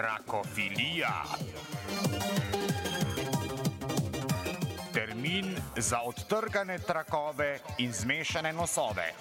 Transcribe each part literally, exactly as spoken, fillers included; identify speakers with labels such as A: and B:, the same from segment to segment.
A: Trakofilija. Termin za odtrgane trakove in zmešane nosove.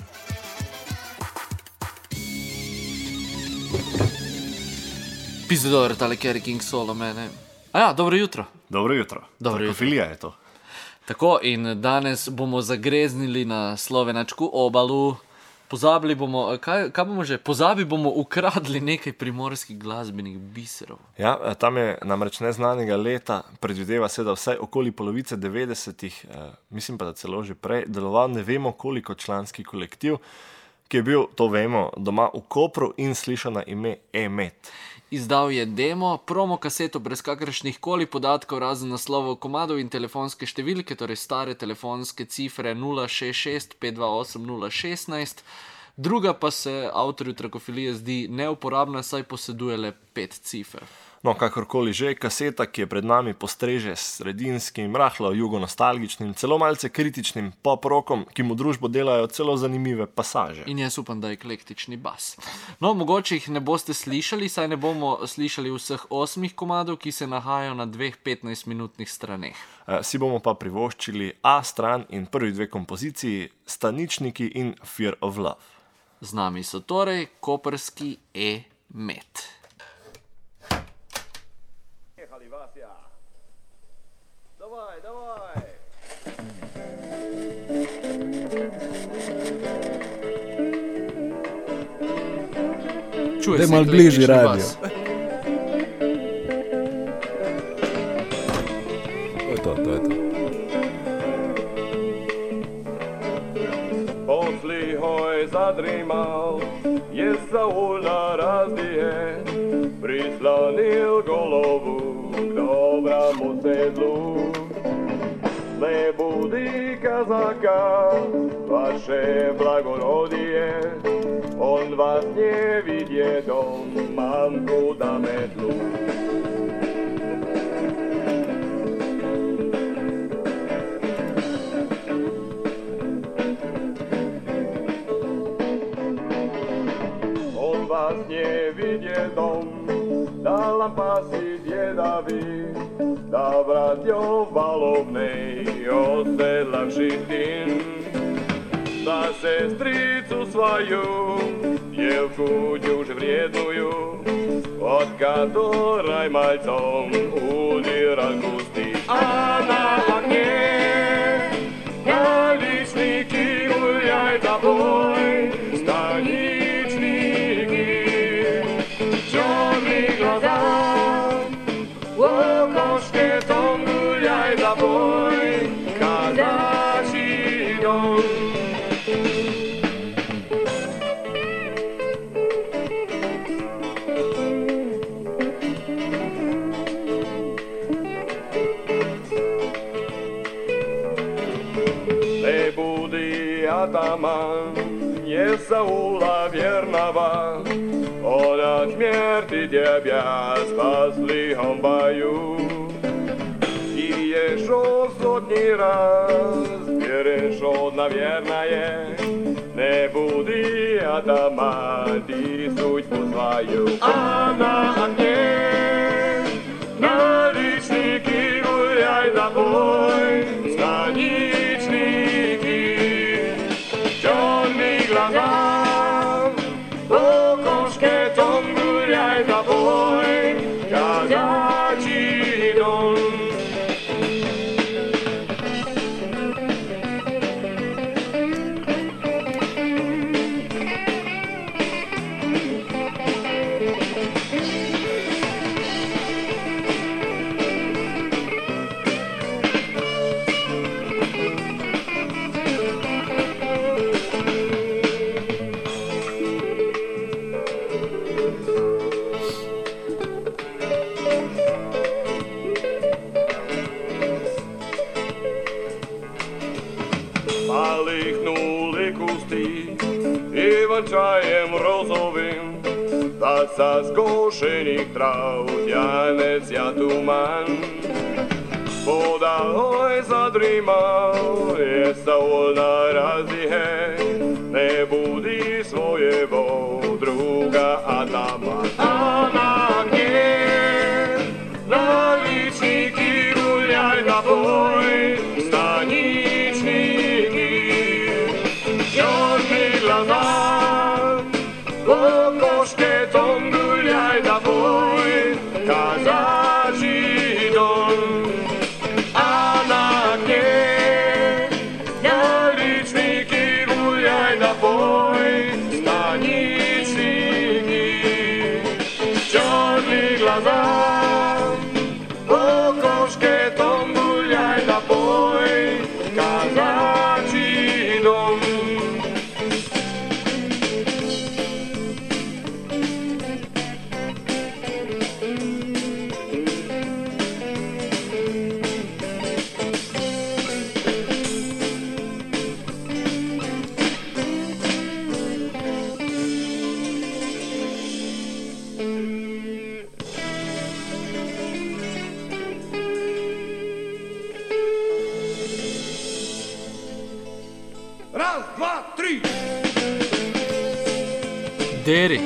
B: Pizdor, tale Kerry King solo mene. A ja, dobro jutro.
C: Dobro jutro.
B: Dobro
C: Trakofilija
B: jutro.
C: je to.
B: Tako, in danes bomo zagreznili na slovenačku obalu. Pozabili bomo, kaj, kaj bomo že? Pozabi bomo ukradli nekaj primorskih glasbenih biserov.
C: Ja, tam je namreč neznanega leta, predvideva se, da vsaj okoli polovice devetdesetih, eh, mislim pa, da celo že prej, deloval ne vemo koliko članski kolektiv, ki je bil, to vemo, doma v Kopru in slišal na ime E-Met.
B: Izdal je demo, promo kaseto brez kakršnih koli podatkov, razen naslovov komadov in telefonske številke, torej stare telefonske cifre nula šest šest pet dva osem nula šestnajst. Druga pa se avtorju Trakofilije zdi neuporabna, saj poseduje le pet cifer.
C: No, kakorkoli že, kaseta, ki je pred nami, postreže s sredinskim, rahlo jugonostalgičnim, celo malce kritičnim pop-rokom, ki mu družbo delajo celo zanimive pasaže.
B: In jaz upam, da je eklektični bas. No, mogoče jih ne boste slišali, saj ne bomo slišali vseh osmih komadov, ki se nahajajo na dveh petnajstminutnih straneh.
C: E, si bomo pa privoščili A stran in prvi dve kompoziciji, Staničniki in Fear of Love.
B: Z nami so torej koprski E-Met.
D: Давай, давай!
B: Čuje
E: Daj
B: se
E: malo bližje
B: eklektični
E: radio.
B: bas.
E: To je to, to je to.
D: Poslihoj zadrimal, je Saul na razdije, prislonil golovu k dobramu sedlu. Ne budi kazaka, vaše blagorodije, on vas nie vidje dom, mamku da medlu. On vas nie vidje dom, da lampasi djedavi, da vratjo valovnej osedlavši tin, da sestricu svoju, djevku djuž vrijednuju, od katoraj maljcom udira gusti. A na nje, na ličniki uljaj da boj, staničniki, čorni glaza, okoške tom uljaj da boj, kazači dom. Ne budi ataman, je Saula vjernava, od smjerti djebja spasli hombaju. I ješo sodnji raz, vjerešo na vjerna je, ne budi ataman, ti suđbu svaju. A na nje, na ličniki uljaj da boj, staničniki, čorni glaza, okoške tom guljaj da boj, kazači dom. Palihnuli kusti Ivančajem rozovim, da sa skošenih trav tjanec ja tuman. Podaloj zadrimao je Saul na razdihe, ne budi svojevo druga Adama. A na nje kokoške tombuljaj da boj, kazači dom. A na nje, naličniki guljaj da boj, staničniki, čorni glaza, kokoške tombuljaj da boj, kazači dom. Raz, dva, tri!
B: Deri.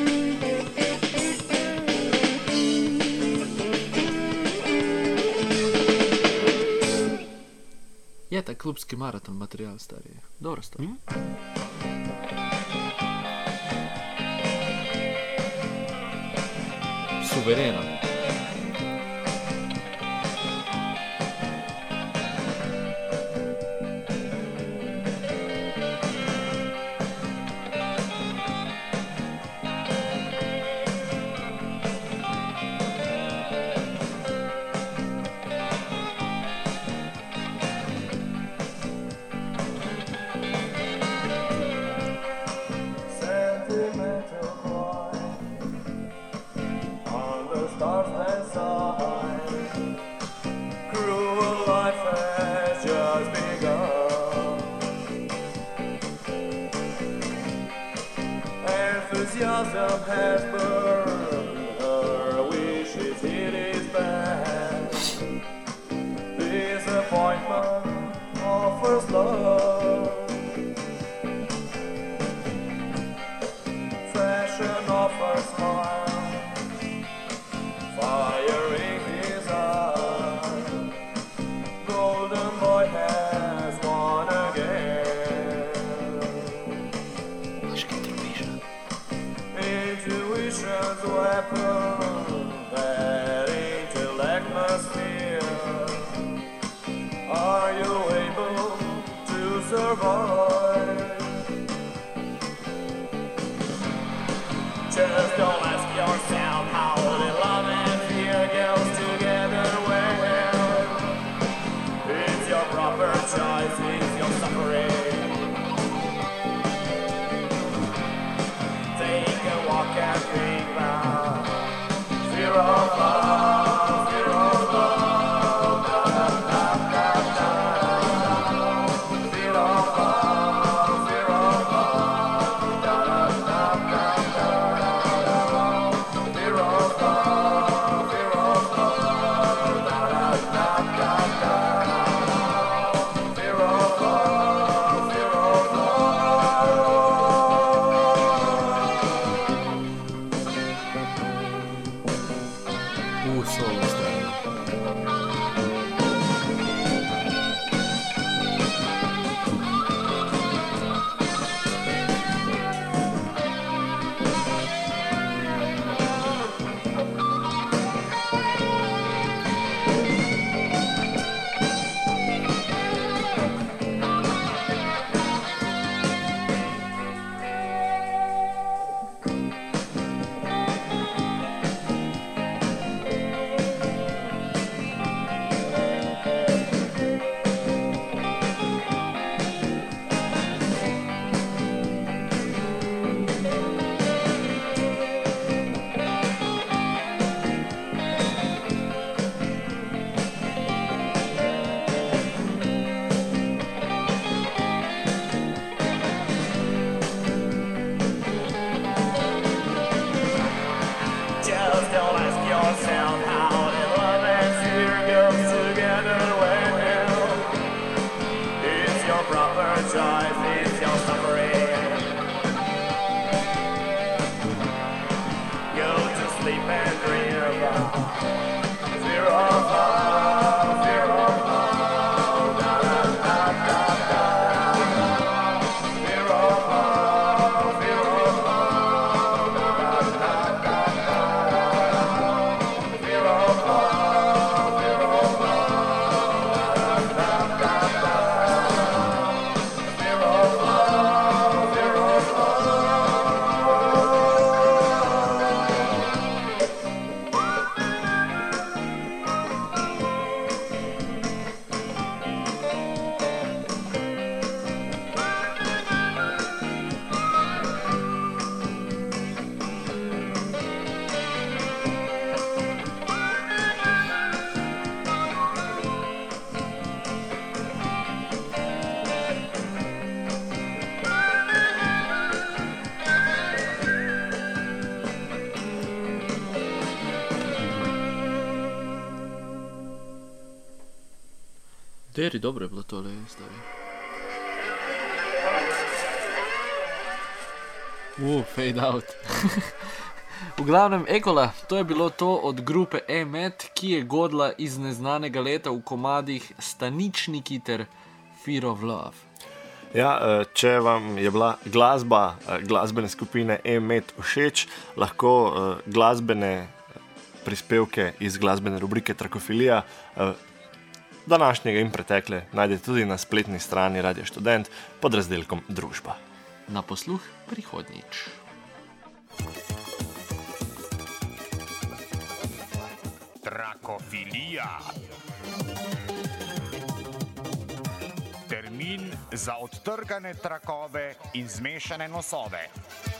B: Je ta klubski maraton materijal, stari. Dobro stvar. Mm? Suvereno.
D: Enthusiasm has burned her wishes in his bed. Disappointment offers love. Fashion offers smile. Firing his eye. Golden boy has won again. Intuition's weapon, that intellect must fear. Are you able to survive? Just don't ask yourself how the love and fear goes together well. It's your proper choice, it's your suffering. Take a walk and think about zero love, zero love, da da da da da. Zero love, zero love, da da da da da. Zero love.
B: Teri, dobro je bilo tole, stari. Uh, fade out. V glavnem, Ekola, to je bilo to od grupe E-Met, ki je godla iz neznanega leta v komadih Staničniki ter Fear of Love.
C: Ja, eh, če vam je bila glasba eh, glasbene skupine E-Met všeč, lahko eh, glasbene prispevke iz glasbene rubrike Trakofilija eh, današnjega in pretekle najdete tudi na spletni strani Radio Študent pod razdelkom Družba.
B: Na posluh prihodnjič.
A: Trakofilija. Termin za odtrgane trakove in zmešane nosove.